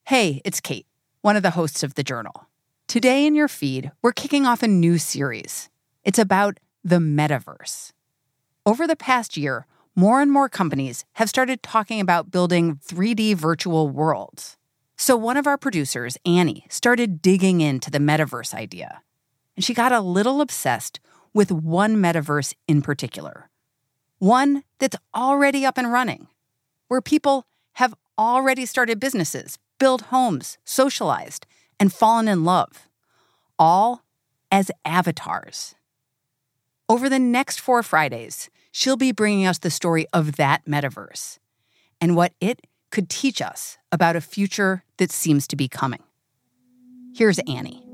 Hey, it's Kate, one of the hosts of The Journal. Today in your feed, we're kicking off a new series. It's about the metaverse. Over the past year, more and more companies have started talking about building 3D virtual worlds. So one of our producers, Annie, started digging into the metaverse idea. And she got a little obsessed with one metaverse in particular. One that's already up and running, where people have already started businesses, built homes, socialized, and fallen in love, all as avatars. Over the next 4 Fridays, she'll be bringing us the story of that metaverse and what it could teach us about a future that seems to be coming. Here's Annie.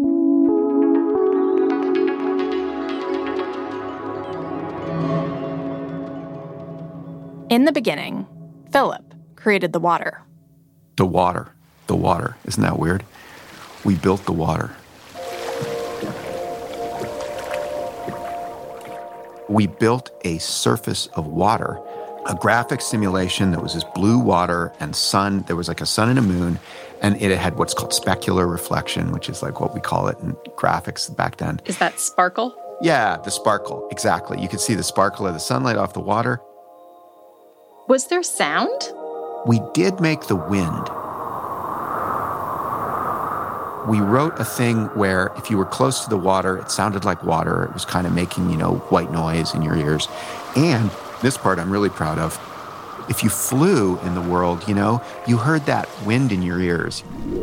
In the beginning, Philip created the water. The water. Isn't that weird? We built the water. We built a surface of water, a graphic simulation that was this blue water and sun. There was like a sun and a moon, and it had what's called specular reflection, which is like what we call it in graphics back then. Is that sparkle? Yeah, the sparkle, exactly. You could see the sparkle of the sunlight off the water. Was there sound? We did make the wind. We wrote a thing where if you were close to the water, it sounded like water. It was kind of making, white noise in your ears. And this part I'm really proud of. If you flew in the world, you heard that wind in your ears.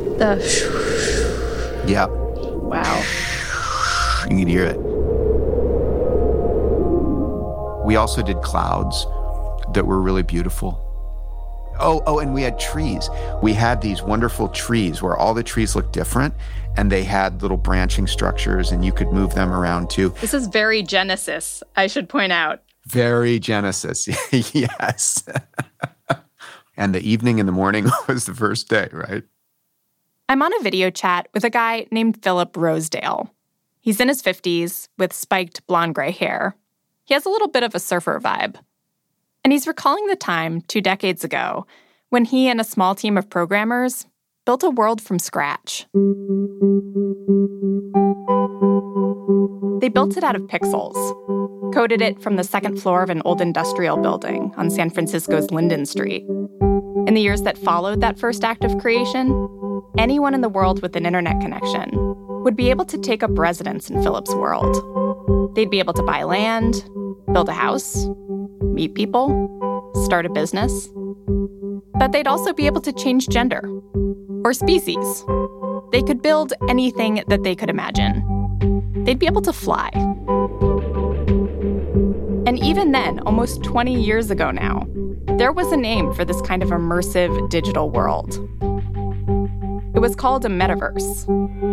Yeah. Wow. You could hear it. We also did clouds that were really beautiful. Oh, and we had trees. We had these wonderful trees where all the trees looked different, and they had little branching structures, and you could move them around too. This is very Genesis, I should point out. Very Genesis, yes. And the evening and the morning was the first day, right? I'm on a video chat with a guy named Philip Rosedale. He's in his 50s with spiked blonde-gray hair. He has a little bit of a surfer vibe. And he's recalling the time 2 decades ago when he and a small team of programmers built a world from scratch. They built it out of pixels, coded it from the second floor of an old industrial building on San Francisco's Linden Street. In the years that followed that first act of creation, anyone in the world with an internet connection would be able to take up residence in Philip's world. They'd be able to buy land, build a house, meet people, start a business. But they'd also be able to change gender or species. They could build anything that they could imagine. They'd be able to fly. And even then, almost 20 years ago now, there was a name for this kind of immersive digital world. It was called a metaverse.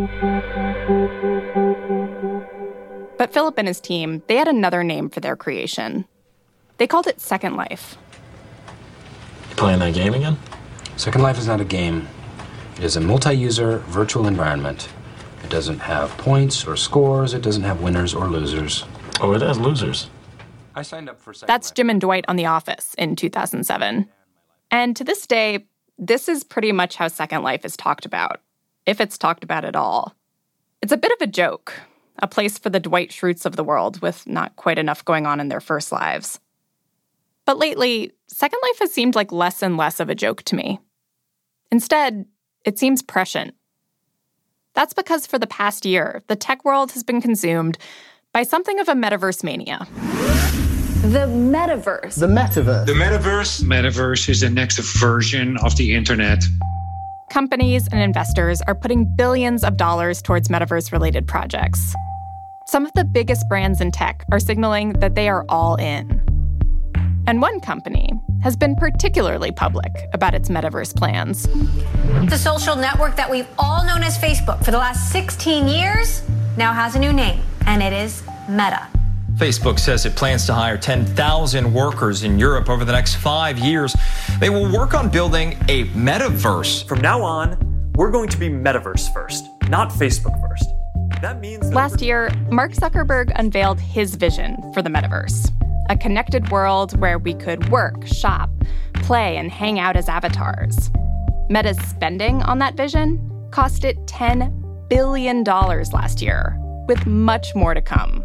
But Philip and his team, they had another name for their creation. They called it Second Life. You playing that game again? Second Life is not a game. It is a multi-user virtual environment. It doesn't have points or scores. It doesn't have winners or losers. Oh, it has losers. I signed up for Second That's Life. Jim and Dwight on The Office in 2007. And to this day, this is pretty much how Second Life is talked about, if it's talked about at all. It's a bit of a joke, a place for the Dwight Schrutes of the world with not quite enough going on in their first lives. But lately, Second Life has seemed like less and less of a joke to me. Instead, it seems prescient. That's because for the past year, the tech world has been consumed by something of a metaverse mania. The metaverse. The metaverse. The metaverse. Metaverse is the next version of the internet. Companies and investors are putting billions of dollars towards metaverse-related projects. Some of the biggest brands in tech are signaling that they are all in. And one company has been particularly public about its metaverse plans. The social network that we've all known as Facebook for the last 16 years now has a new name, and it is Meta. Facebook says it plans to hire 10,000 workers in Europe over the next 5 years. They will work on building a metaverse. From now on, we're going to be metaverse first, not Facebook first. That means Last year, Mark Zuckerberg unveiled his vision for the metaverse. A connected world where we could work, shop, play, and hang out as avatars. Meta's spending on that vision cost it $10 billion last year, with much more to come.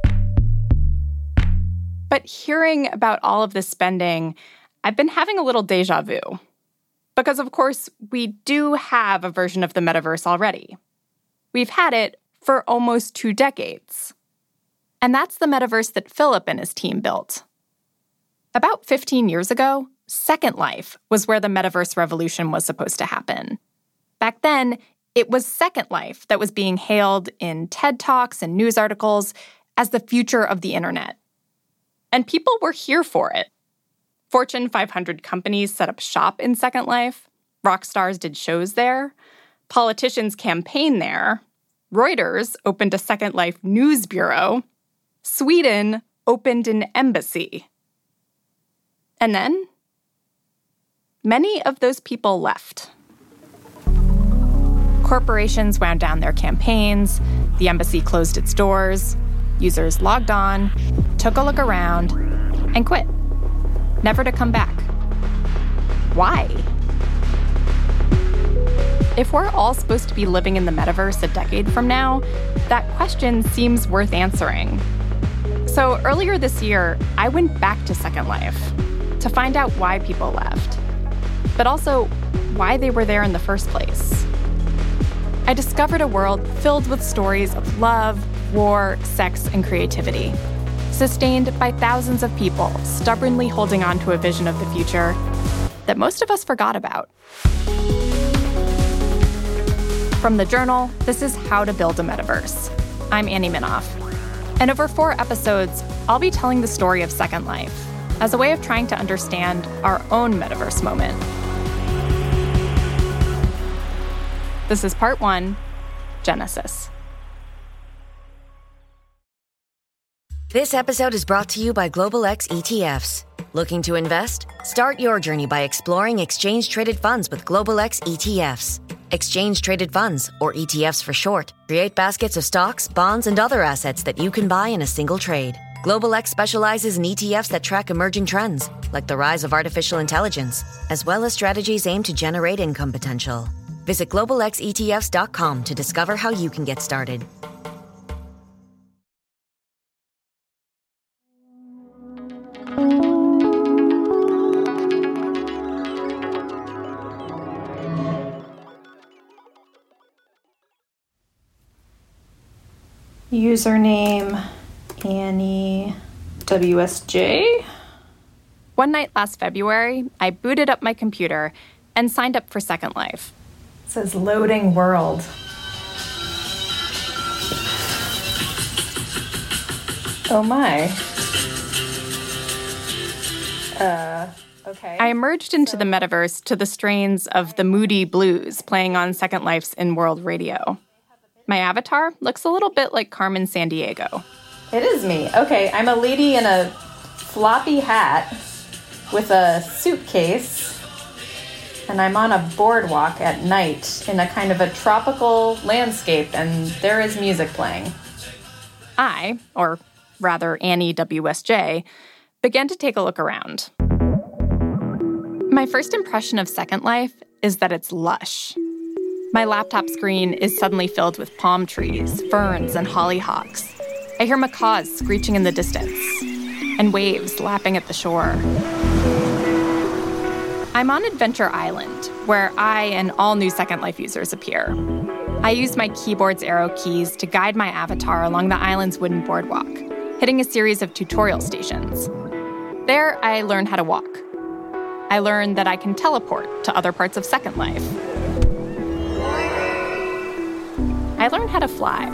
But hearing about all of this spending, I've been having a little deja vu. Because, of course, we do have a version of the metaverse already. We've had it for almost 2 decades. And that's the metaverse that Philip and his team built. About 15 years ago, Second Life was where the metaverse revolution was supposed to happen. Back then, it was Second Life that was being hailed in TED Talks and news articles as the future of the internet. And people were here for it. Fortune 500 companies set up shop in Second Life. Rock stars did shows there. Politicians campaigned there. Reuters opened a Second Life news bureau. Sweden opened an embassy. And then, many of those people left. Corporations wound down their campaigns. The embassy closed its doors. Users logged on, took a look around, and quit. Never to come back. Why? If we're all supposed to be living in the metaverse a decade from now, that question seems worth answering. So earlier this year, I went back to Second Life to find out why people left, but also why they were there in the first place. I discovered a world filled with stories of love, war, sex, and creativity, sustained by thousands of people stubbornly holding on to a vision of the future that most of us forgot about. From The Journal, this is How to Build a Metaverse. I'm Annie Minoff. And over 4 episodes, I'll be telling the story of Second Life as a way of trying to understand our own metaverse moment. This is part 1, Genesis. This episode is brought to you by Global X ETFs. Looking to invest? Start your journey by exploring exchange-traded funds with Global X ETFs. Exchange-traded funds, or ETFs for short, create baskets of stocks, bonds, and other assets that you can buy in a single trade. Global X specializes in ETFs that track emerging trends, like the rise of artificial intelligence, as well as strategies aimed to generate income potential. Visit globalxetfs.com to discover how you can get started. Username, Annie WSJ. One night last February, I booted up my computer and signed up for Second Life. It says loading world. Oh my. Okay. I emerged into the metaverse to the strains of the Moody Blues playing on Second Life's in-world radio. My avatar looks a little bit like Carmen Sandiego. It is me. Okay, I'm a lady in a floppy hat with a suitcase, and I'm on a boardwalk at night in a kind of a tropical landscape, and there is music playing. I, or rather Annie WSJ, began to take a look around. My first impression of Second Life is that it's lush. My laptop screen is suddenly filled with palm trees, ferns, and hollyhocks. I hear macaws screeching in the distance, and waves lapping at the shore. I'm on Adventure Island, where I and all new Second Life users appear. I use my keyboard's arrow keys to guide my avatar along the island's wooden boardwalk, hitting a series of tutorial stations. There, I learn how to walk. I learn that I can teleport to other parts of Second Life. I learned how to fly.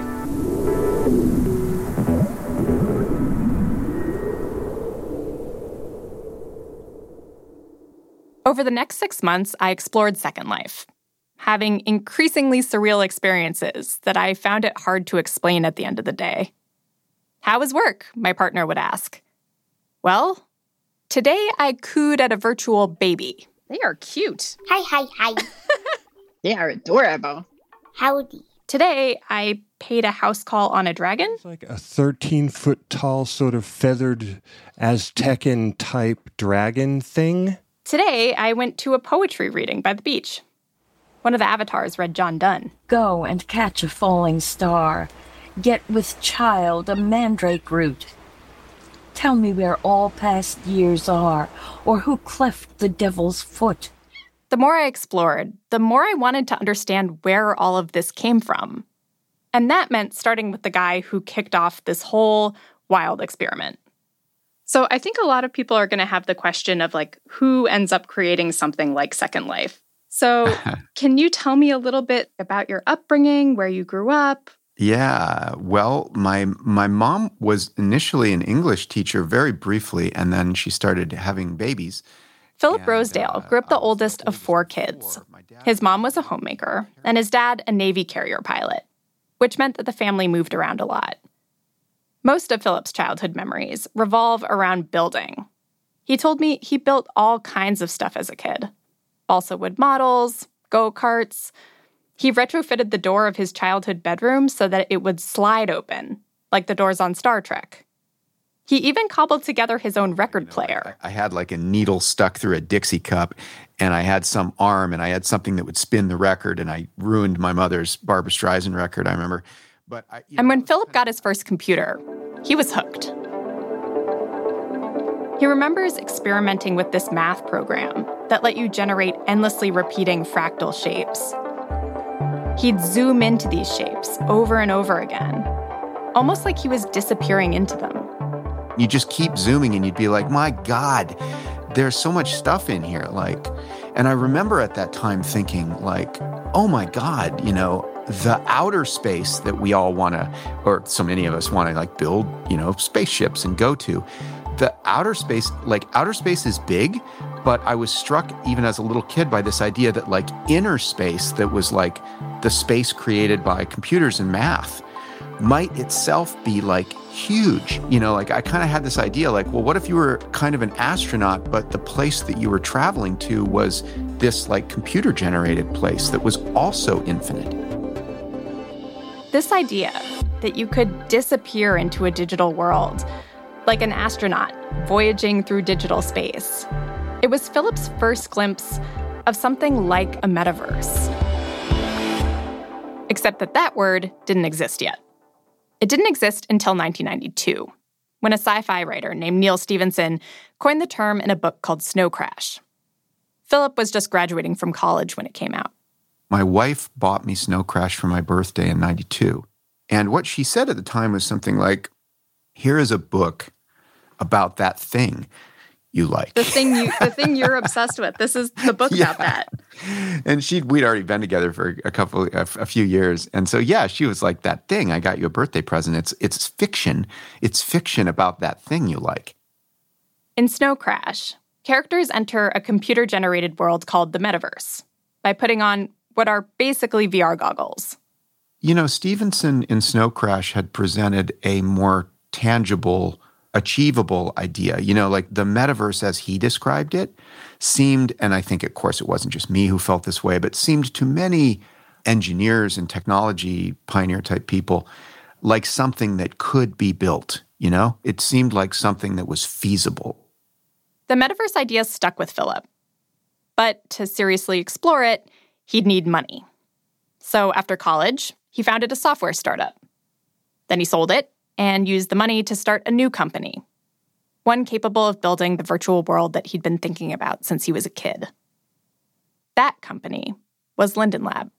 Over the next 6 months, I explored Second Life, having increasingly surreal experiences that I found it hard to explain at the end of the day. How was work? My partner would ask. Well, today I cooed at a virtual baby. They are cute. Hi. They are adorable. Howdy. Today, I paid a house call on a dragon. It's like a 13-foot tall, sort of feathered Aztecan-type dragon thing. Today, I went to a poetry reading by the beach. One of the avatars read John Donne. Go and catch a falling star. Get with child a mandrake root. Tell me where all past years are, or who cleft the devil's foot. The more I explored, the more I wanted to understand where all of this came from. And that meant starting with the guy who kicked off this whole wild experiment. So I think a lot of people are going to have the question of, like, who ends up creating something like Second Life? So can you tell me a little bit about your upbringing, where you grew up? Yeah, well, my mom was initially an English teacher very briefly, and then she started having babies. Philip Rosedale grew up the oldest of 4 kids. His mom was a homemaker, and his dad a Navy carrier pilot, which meant that the family moved around a lot. Most of Philip's childhood memories revolve around building. He told me he built all kinds of stuff as a kid. Balsa wood models, go-karts. He retrofitted the door of his childhood bedroom so that it would slide open, like the doors on Star Trek. He even cobbled together his own record player. I had like a needle stuck through a Dixie cup, and I had some arm, and I had something that would spin the record, and I ruined my mother's Barbra Streisand record, I remember. And when Philip got his first computer, he was hooked. He remembers experimenting with this math program that let you generate endlessly repeating fractal shapes. He'd zoom into these shapes over and over again, almost like he was disappearing into them. You just keep zooming and you'd be like, my God, there's so much stuff in here. And I remember at that time thinking like, oh my God, the outer space that we all want to, or so many of us want to like build, spaceships and go to. The outer space is big, but I was struck even as a little kid by this idea that like inner space that was like the space created by computers and math might itself be like huge. I kind of had this idea like, well, what if you were kind of an astronaut, but the place that you were traveling to was this like computer generated place that was also infinite? This idea that you could disappear into a digital world, like an astronaut voyaging through digital space. It was Philip's first glimpse of something like a metaverse. Except that word didn't exist yet. It didn't exist until 1992, when a sci-fi writer named Neal Stephenson coined the term in a book called Snow Crash. Philip was just graduating from college when it came out. My wife bought me Snow Crash for my birthday in 92. And what she said at the time was something like, here is a book about that thing you like. The thing you're obsessed with. This is the book about that. And we'd already been together for a few years. And so, yeah, she was like, that thing, I got you a birthday present. It's fiction. It's fiction about that thing you like. In Snow Crash, characters enter a computer-generated world called the metaverse by putting on what are basically VR goggles. Stevenson in Snow Crash had presented a more tangible, achievable idea. Like the metaverse as he described it seemed, and I think, of course, it wasn't just me who felt this way, but seemed to many engineers and technology pioneer type people like something that could be built, It seemed like something that was feasible. The metaverse idea stuck with Philip. But to seriously explore it, he'd need money. So after college, he founded a software startup. Then he sold it and used the money to start a new company, one capable of building the virtual world that he'd been thinking about since he was a kid. That company was Linden Lab.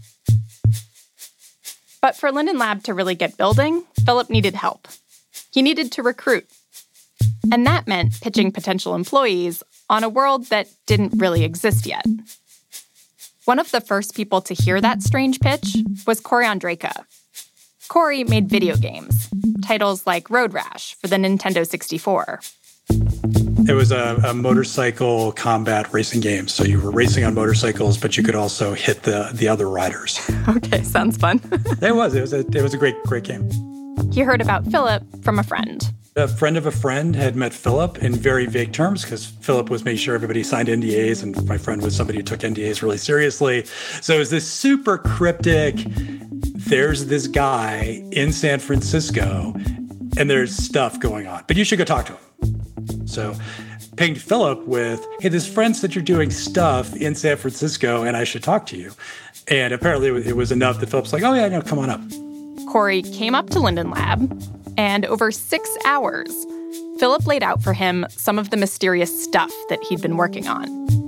But for Linden Lab to really get building, Philip needed help. He needed to recruit. And that meant pitching potential employees on a world that didn't really exist yet. One of the first people to hear that strange pitch was Cory Ondrejka. Cory made video games, titles like Road Rash for the Nintendo 64. It was a motorcycle combat racing game. So you were racing on motorcycles, but you could also hit the other riders. Okay, sounds fun. It was a great game. He heard about Philip from a friend. A friend of a friend had met Philip in very vague terms because Philip was making sure everybody signed NDAs, and my friend was somebody who took NDAs really seriously. So it was this super cryptic, there's this guy in San Francisco, and there's stuff going on, but you should go talk to him. So pinged Philip with, hey, this friend said you're doing stuff in San Francisco and I should talk to you. And apparently it was enough that Philip's like, oh yeah, no, come on up. Corey came up to Linden Lab, and over 6 hours, Philip laid out for him some of the mysterious stuff that he'd been working on.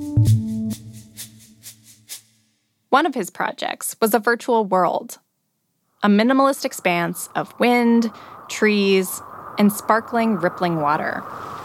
One of his projects was a virtual world, a minimalist expanse of wind, trees, and sparkling, rippling water.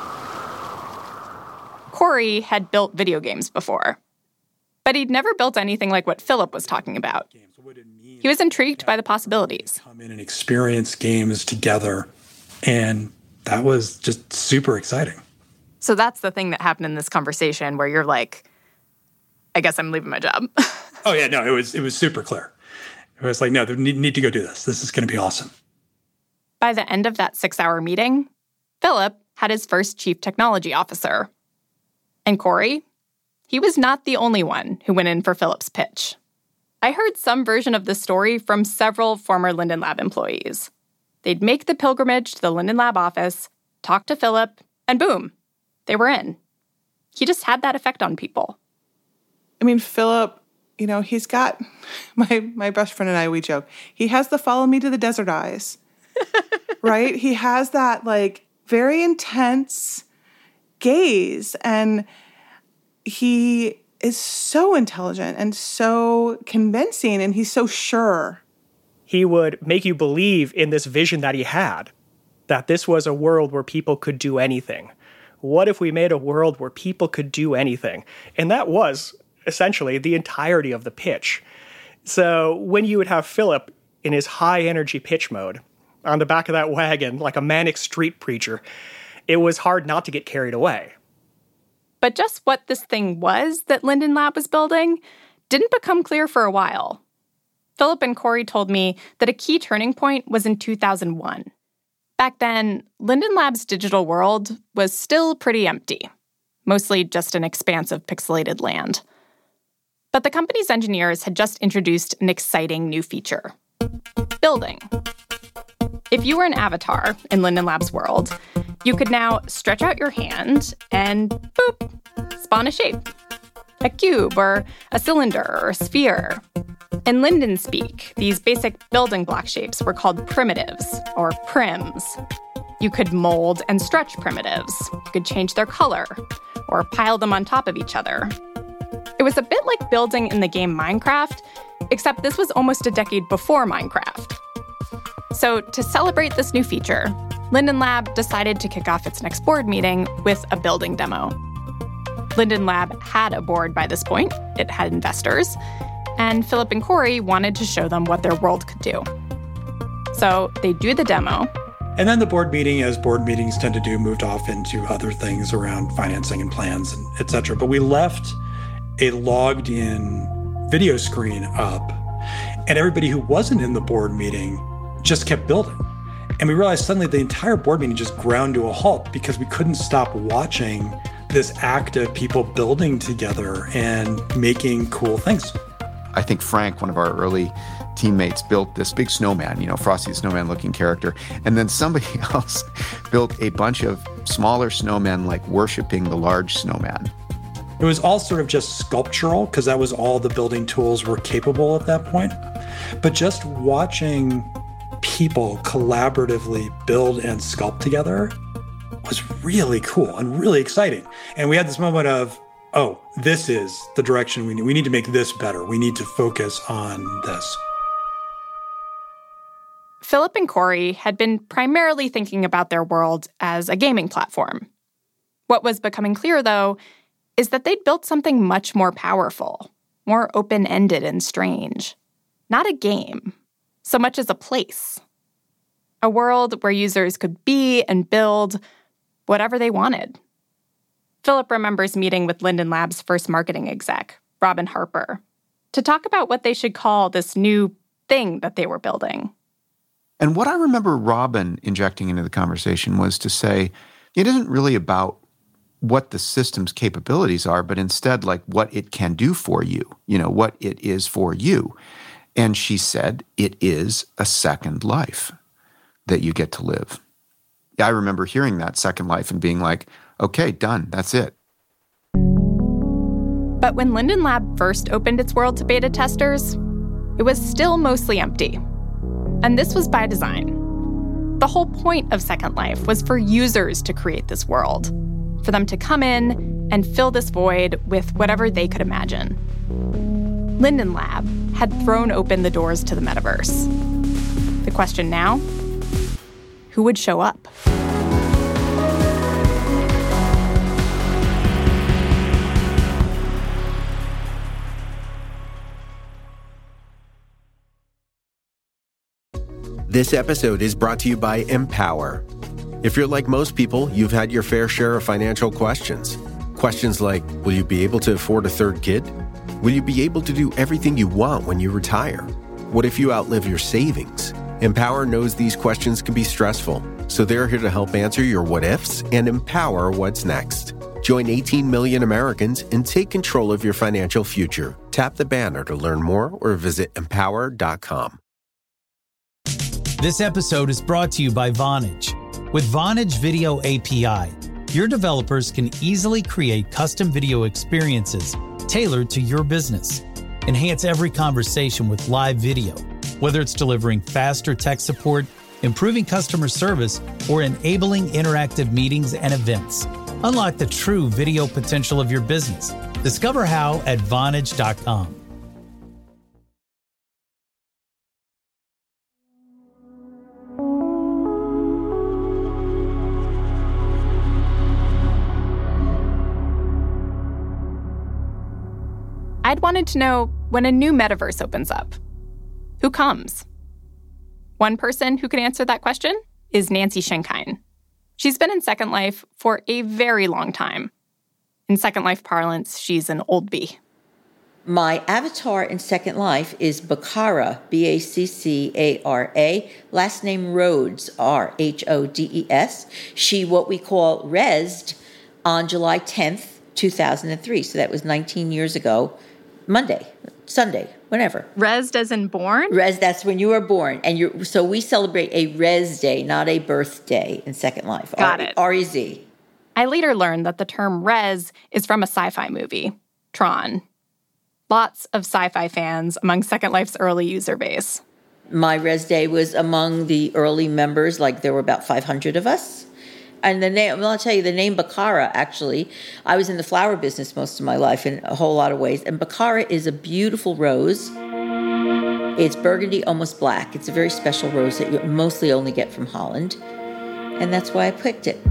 Corey had built video games before, but he'd never built anything like what Philip was talking about. He was intrigued by the possibilities. Come in and experience games together, and that was just super exciting. So that's the thing that happened in this conversation where you're like, I guess I'm leaving my job. Oh, yeah, no, it was super clear. It was like, no, they need to go do this. This is going to be awesome. By the end of that 6-hour meeting, Philip had his first chief technology officer. And Corey, he was not the only one who went in for Philip's pitch. I heard some version of this story from several former Linden Lab employees. They'd make the pilgrimage to the Linden Lab office, talk to Philip, and boom, they were in. He just had that effect on people. I mean, Philip, you know, he's got, my best friend and I, we joke, he has the follow me to the desert eyes, right? He has that, like, very intense gaze, and he is so intelligent and so convincing, and he's so sure. He would make you believe in this vision that he had, that this was a world where people could do anything. What if we made a world where people could do anything? And that was essentially the entirety of the pitch. So when you would have Philip in his high-energy pitch mode, on the back of that wagon, like a manic street preacher, it was hard not to get carried away. But just what this thing was that Linden Lab was building didn't become clear for a while. Philip and Corey told me that a key turning point was in 2001. Back then, Linden Lab's digital world was still pretty empty, mostly just an expanse of pixelated land. But the company's engineers had just introduced an exciting new feature: building. If you were an avatar in Linden Lab's world, you could now stretch out your hand and, boop, spawn a shape. A cube or a cylinder or a sphere. In Linden speak, these basic building block shapes were called primitives, or prims. You could mold and stretch primitives. You could change their color, or pile them on top of each other. It was a bit like building in the game Minecraft, except this was almost a decade before Minecraft. So to celebrate this new feature, Linden Lab decided to kick off its next board meeting with a building demo. Linden Lab had a board by this point. It had investors. And Philip and Corey wanted to show them what their world could do. So they do the demo. And then the board meeting, as board meetings tend to do, moved off into other things around financing and plans, and et cetera. But we left a logged-in video screen up, and everybody who wasn't in the board meeting just kept building. And we realized suddenly the entire board meeting just ground to a halt because we couldn't stop watching this act of people building together and making cool things. I think Frank, one of our early teammates, built this big snowman, Frosty the Snowman looking character. And then somebody else built a bunch of smaller snowmen, like worshiping the large snowman. It was all sort of just sculptural because that was all the building tools were capable at that point. But just watching people collaboratively build and sculpt together was really cool and really exciting. And we had this moment of, oh, this is the direction we need. We need to make this better. We need to focus on this. Philip and Corey had been primarily thinking about their world as a gaming platform. What was becoming clear, though, is that they'd built something much more powerful, more open-ended and strange. Not a game, so much as a place. A world where users could be and build whatever they wanted. Philip remembers meeting with Linden Lab's first marketing exec, Robin Harper, to talk about what they should call this new thing that they were building. And what I remember Robin injecting into the conversation was to say, it isn't really about what the system's capabilities are, but instead like what it can do for you, what it is for you. And she said, it is a second life that you get to live. I remember hearing that second life and being like, okay, done. That's it. But when Linden Lab first opened its world to beta testers, it was still mostly empty. And this was by design. The whole point of Second Life was for users to create this world, for them to come in and fill this void with whatever they could imagine. Linden Lab had thrown open the doors to the metaverse. The question now, who would show up? This episode is brought to you by Empower. If you're like most people, you've had your fair share of financial questions. Questions like, will you be able to afford a third kid? Will you be able to do everything you want when you retire? What if you outlive your savings? Empower knows these questions can be stressful, so they're here to help answer your what-ifs and empower what's next. Join 18 million Americans and take control of your financial future. Tap the banner to learn more or visit empower.com. This episode is brought to you by Vonage. With Vonage Video API, your developers can easily create custom video experiences tailored to your business. Enhance every conversation with live video, whether it's delivering faster tech support, improving customer service, or enabling interactive meetings and events. Unlock the true video potential of your business. Discover how at Vonage.com. I'd wanted to know when a new metaverse opens up, who comes? One person who can answer that question is Nancy Schenkein. She's been in Second Life for a very long time. In Second Life parlance, she's an old bee. My avatar in Second Life is Baccara, Baccara, last name Rhodes, Rhodes. She, what we call rezzed on July 10th, 2003. So that was 19 years ago. Sunday, whenever. Rezzed as in born? Res, that's when you were born. And so we celebrate a Res Day, not a birthday in Second Life. Got it. R-E-Z. I later learned that the term Rez is from a sci-fi movie, Tron. Lots of sci-fi fans among Second Life's early user base. My Res Day was among the early members, like there were about 500 of us. And the name, well, I'll tell you, the name Baccara, actually, I was in the flower business most of my life in a whole lot of ways. And Baccara is a beautiful rose. It's burgundy, almost black. It's a very special rose that you mostly only get from Holland. And that's why I picked it.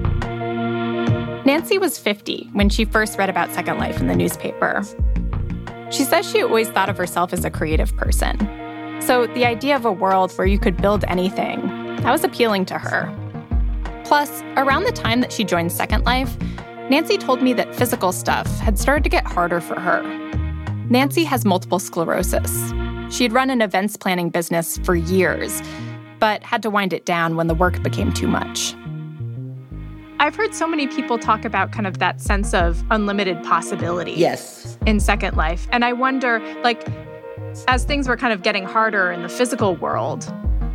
Nancy was 50 when she first read about Second Life in the newspaper. She says she always thought of herself as a creative person. So the idea of a world where you could build anything, that was appealing to her. Plus, around the time that she joined Second Life, Nancy told me that physical stuff had started to get harder for her. Nancy has multiple sclerosis. She'd run an events planning business for years, but had to wind it down when the work became too much. I've heard so many people talk about kind of that sense of unlimited possibility. Yes. In Second Life. And I wonder, like, as things were kind of getting harder in the physical world,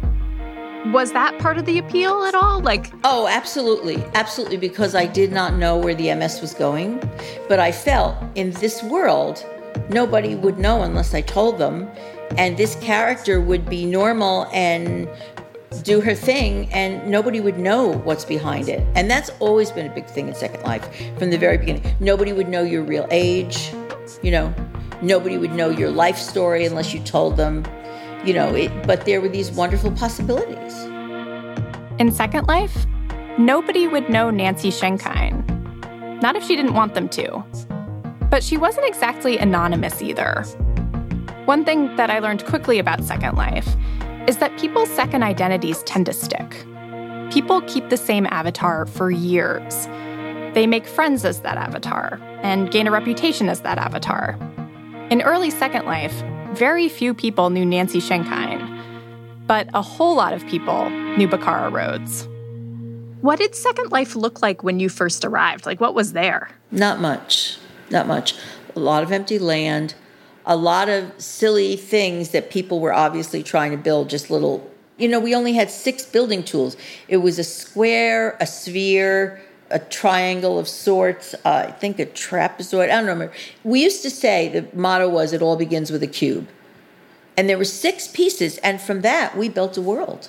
was that part of the appeal at all? Oh, absolutely. Absolutely, because I did not know where the MS was going. But I felt in this world, nobody would know unless I told them. And this character would be normal and do her thing, and nobody would know what's behind it. And that's always been a big thing in Second Life from the very beginning. Nobody would know your real age, Nobody would know your life story unless you told them. But there were these wonderful possibilities. In Second Life, nobody would know Nancy Schenkein. Not if she didn't want them to. But she wasn't exactly anonymous either. One thing that I learned quickly about Second Life is that people's second identities tend to stick. People keep the same avatar for years. They make friends as that avatar and gain a reputation as that avatar. In early Second Life, very few people knew Nancy Schenkein, but a whole lot of people knew Baccara Rhodes. What did Second Life look like when you first arrived? What was there? Not much. A lot of empty land, a lot of silly things that people were obviously trying to build, just little, we only had 6 building tools. It was a square, a sphere, a triangle of sorts, I think a trapezoid, I don't remember. We used to say the motto was it all begins with a cube. And there were 6 pieces, and from that, we built a world.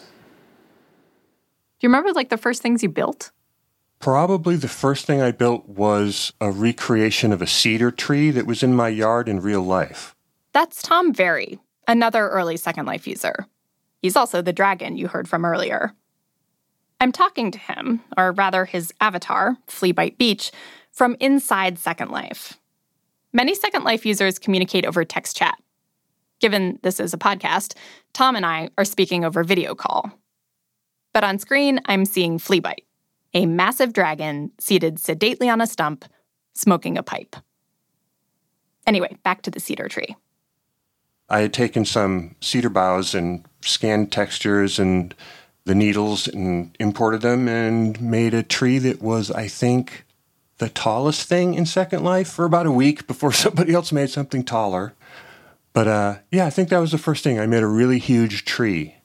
Do you remember, like, the first things you built? Probably the first thing I built was a recreation of a cedar tree that was in my yard in real life. That's Tom Very, another early Second Life user. He's also the dragon you heard from earlier. I'm talking to him, or rather his avatar, Fleabite Beach, from inside Second Life. Many Second Life users communicate over text chat. Given this is a podcast, Tom and I are speaking over video call. But on screen, I'm seeing Fleabite, a massive dragon seated sedately on a stump, smoking a pipe. Anyway, back to the cedar tree. I had taken some cedar boughs and scanned textures and the needles and imported them and made a tree that was, I think, the tallest thing in Second Life for about a week before somebody else made something taller. But yeah, I think that was the first thing. I made a really huge tree.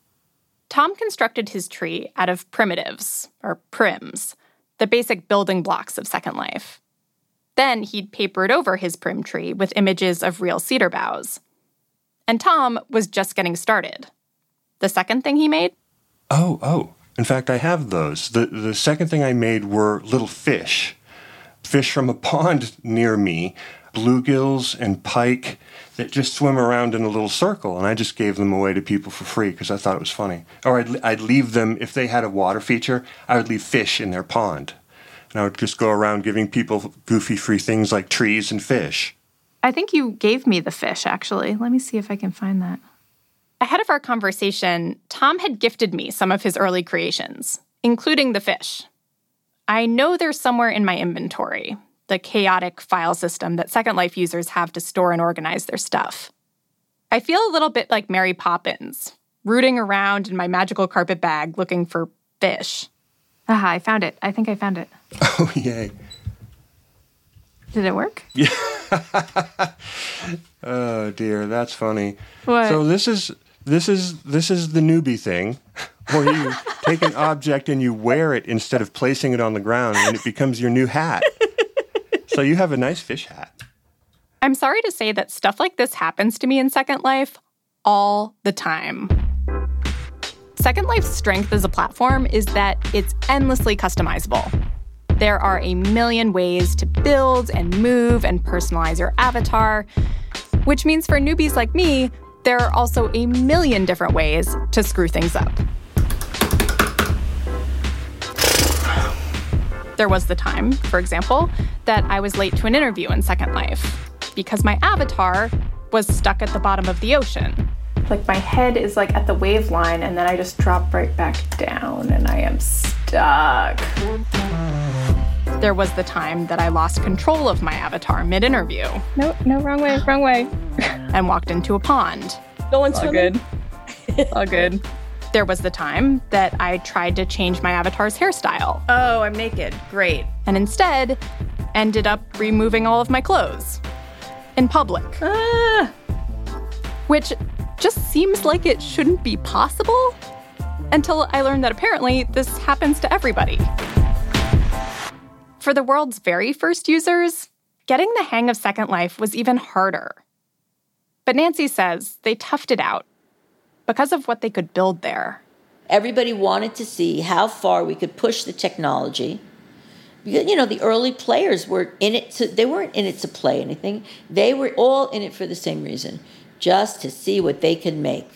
Tom constructed his tree out of primitives, or prims, the basic building blocks of Second Life. Then he'd papered over his prim tree with images of real cedar boughs. And Tom was just getting started. The second thing he made? Oh. In fact, I have those. The second thing I made were little fish. Fish from a pond near me, bluegills and pike that just swim around in a little circle, and I just gave them away to people for free because I thought it was funny. Or I'd leave them, if they had a water feature, I would leave fish in their pond. And I would just go around giving people goofy free things like trees and fish. I think you gave me the fish, actually. Let me see if I can find that. Ahead of our conversation, Tom had gifted me some of his early creations, including the fish. I know they're somewhere in my inventory, the chaotic file system that Second Life users have to store and organize their stuff. I feel a little bit like Mary Poppins, rooting around in my magical carpet bag looking for fish. Aha, I found it. I think I found it. Oh, yay. Did it work? Yeah. Oh, dear, that's funny. What? So this is the newbie thing, where you take an object and you wear it instead of placing it on the ground, and it becomes your new hat. So you have a nice fish hat. I'm sorry to say that stuff like this happens to me in Second Life all the time. Second Life's strength as a platform is that it's endlessly customizable. There are a million ways to build and move and personalize your avatar, which means for newbies like me, there are also a million different ways to screw things up. There was the time, for example, that I was late to an interview in Second Life because my avatar was stuck at the bottom of the ocean. Like my head is like at the wave line and then I just drop right back down and I am stuck. There was the time that I lost control of my avatar mid-interview. No, wrong way. And walked into a pond. Going swimming. All good. There was the time that I tried to change my avatar's hairstyle. Oh, I'm naked. Great. And instead, ended up removing all of my clothes. In public. Which just seems like it shouldn't be possible until I learned that apparently this happens to everybody. For the world's very first users, getting the hang of Second Life was even harder. But Nancy says they toughed it out because of what they could build there. Everybody wanted to see how far we could push the technology. You know, the early players were in it they weren't in it to play anything. They were all in it for the same reason, just to see what they could make.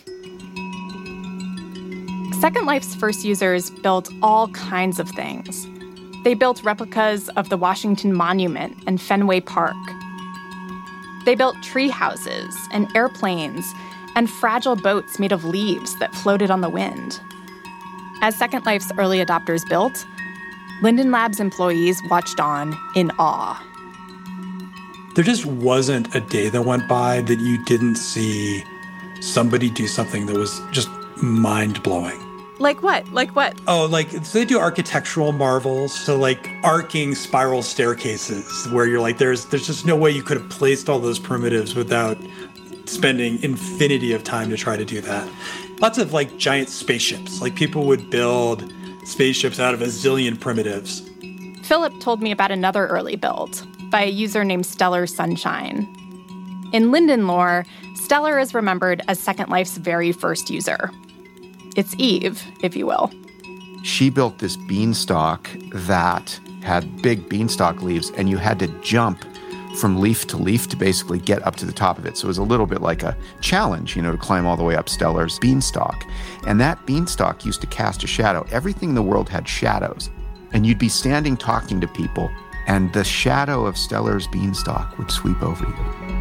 Second Life's first users built all kinds of things. They built replicas of the Washington Monument and Fenway Park. They built tree houses and airplanes and fragile boats made of leaves that floated on the wind. As Second Life's early adopters built, Linden Labs employees watched on in awe. There just wasn't a day that went by that you didn't see somebody do something that was just mind-blowing. Like what? Oh, so they do architectural marvels. So like arcing spiral staircases where you're like, there's just no way you could have placed all those primitives without spending infinity of time to try to do that. Lots of like giant spaceships. Like people would build spaceships out of a zillion primitives. Philip told me about another early build by a user named Stellar Sunshine. In Linden lore, Stellar is remembered as Second Life's very first user. It's Eve, if you will. She built this beanstalk that had big beanstalk leaves, and you had to jump from leaf to leaf to basically get up to the top of it. So it was a little bit like a challenge, to climb all the way up Stellar's beanstalk. And that beanstalk used to cast a shadow. Everything in the world had shadows. And you'd be standing talking to people, and the shadow of Stellar's beanstalk would sweep over you.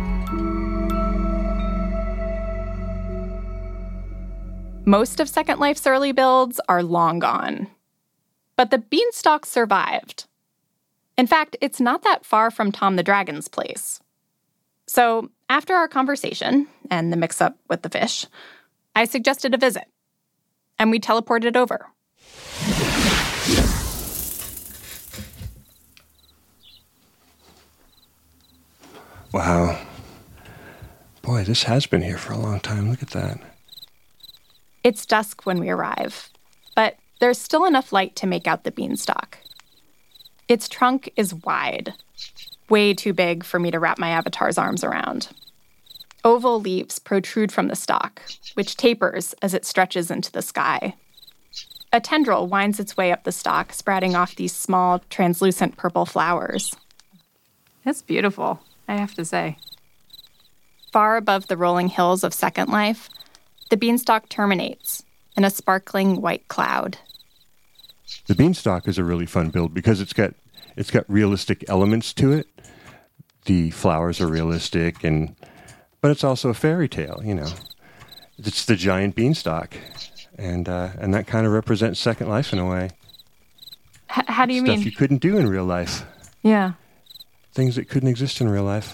Most of Second Life's early builds are long gone. But the beanstalk survived. In fact, it's not that far from Tom the Dragon's place. So after our conversation and the mix-up with the fish, I suggested a visit. And we teleported over. Wow. Boy, this has been here for a long time. Look at that. It's dusk when we arrive, but there's still enough light to make out the beanstalk. Its trunk is wide, way too big for me to wrap my avatar's arms around. Oval leaves protrude from the stalk, which tapers as it stretches into the sky. A tendril winds its way up the stalk, sprouting off these small, translucent purple flowers. It's beautiful, I have to say. Far above the rolling hills of Second Life, the beanstalk terminates in a sparkling white cloud. The beanstalk is a really fun build because it's got realistic elements to it. The flowers are realistic, but it's also a fairy tale. It's the giant beanstalk, and that kind of represents Second Life in a way. How do you mean? Stuff you couldn't do in real life. Yeah. Things that couldn't exist in real life.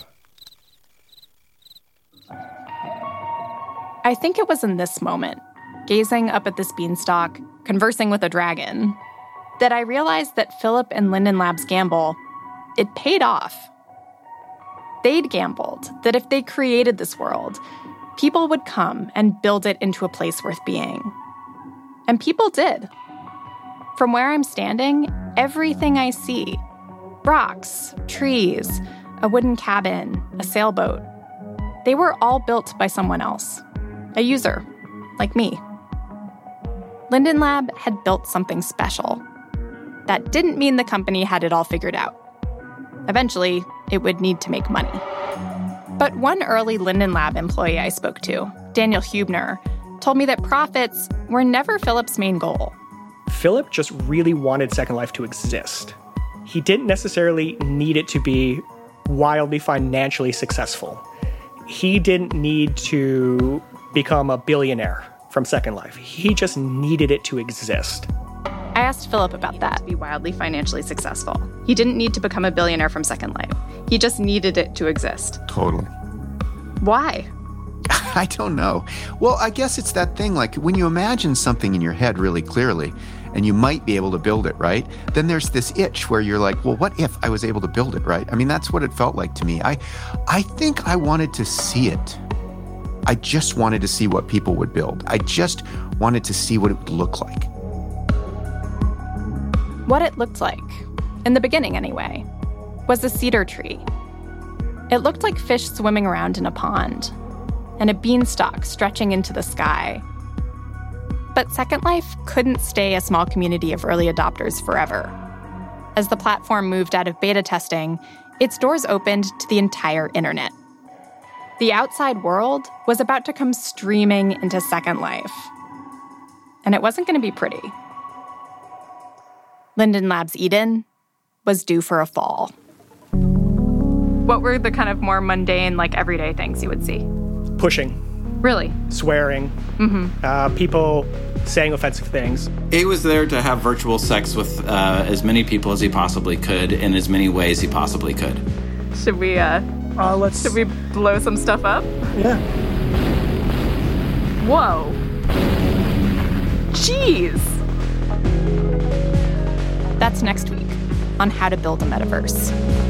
I think it was in this moment, gazing up at this beanstalk, conversing with a dragon, that I realized that Philip and Linden Labs' gamble, it paid off. They'd gambled that if they created this world, people would come and build it into a place worth being. And people did. From where I'm standing, everything I see, rocks, trees, a wooden cabin, a sailboat, they were all built by someone else. A user, like me. Linden Lab had built something special. That didn't mean the company had it all figured out. Eventually, it would need to make money. But one early Linden Lab employee I spoke to, Daniel Hubner, told me that profits were never Philip's main goal. Philip just really wanted Second Life to exist. He didn't necessarily need it to be wildly financially successful. He didn't need to become a billionaire from Second Life. He just needed it to exist. I asked Philip about that. To be wildly financially successful. He didn't need to become a billionaire from Second Life. He just needed it to exist. Totally. Why? I don't know. Well, I guess it's that thing, like when you imagine something in your head really clearly, and you might be able to build it, right? Then there's this itch where you're like, well, what if I was able to build it, right? I mean, that's what it felt like to me. I think I wanted to see it. I just wanted to see what people would build. I just wanted to see what it would look like. What it looked like, in the beginning anyway, was a cedar tree. It looked like fish swimming around in a pond, and a beanstalk stretching into the sky. But Second Life couldn't stay a small community of early adopters forever. As the platform moved out of beta testing, its doors opened to the entire internet. The outside world was about to come streaming into Second Life. And it wasn't going to be pretty. Linden Labs Eden was due for a fall. What were the kind of more mundane, everyday things you would see? Pushing. Really? Swearing. Mm-hmm. People saying offensive things. He was there to have virtual sex with as many people as he possibly could in as many ways he possibly could. Should we, should we blow some stuff up? Yeah. Whoa. Jeez. That's next week on How to Build a Metaverse.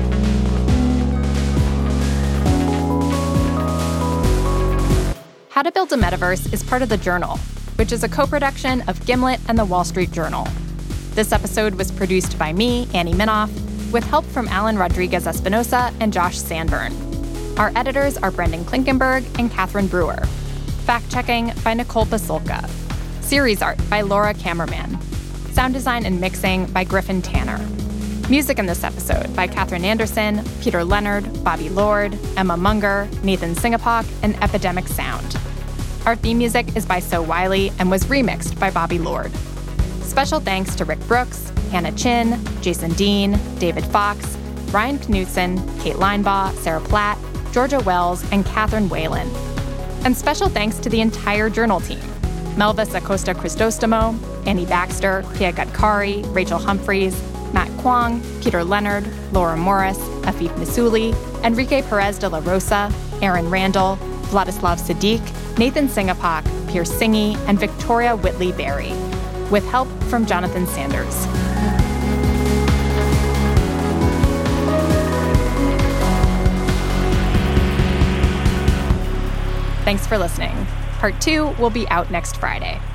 How to Build a Metaverse is part of The Journal, which is a co-production of Gimlet and The Wall Street Journal. This episode was produced by me, Annie Minoff, with help from Alan Rodriguez Espinosa and Josh Sandburn. Our editors are Brendan Klinkenberg and Catherine Brewer. Fact-checking by Nicole Pasulka. Series art by Laura Kammerman. Sound design and mixing by Griffin Tanner. Music in this episode by Catherine Anderson, Peter Leonard, Bobby Lord, Emma Munger, Nathan Singapok, and Epidemic Sound. Our theme music is by So Wiley and was remixed by Bobby Lord. Special thanks to Rick Brooks, Hannah Chin, Jason Dean, David Fox, Ryan Knutson, Kate Linebaugh, Sarah Platt, Georgia Wells, and Catherine Whalen. And special thanks to the entire Journal team: Melvis Acosta Cristostomo, Annie Baxter, Pia Gadkari, Rachel Humphreys, Matt Kwong, Peter Leonard, Laura Morris, Afif Nisuli, Enrique Perez de la Rosa, Aaron Randall, Vladislav Sadiq, Nathan Singapok, Pierce Singy, and Victoria Whitley Berry, with help from Jonathan Sanders. Thanks for listening. Part 2 will be out next Friday.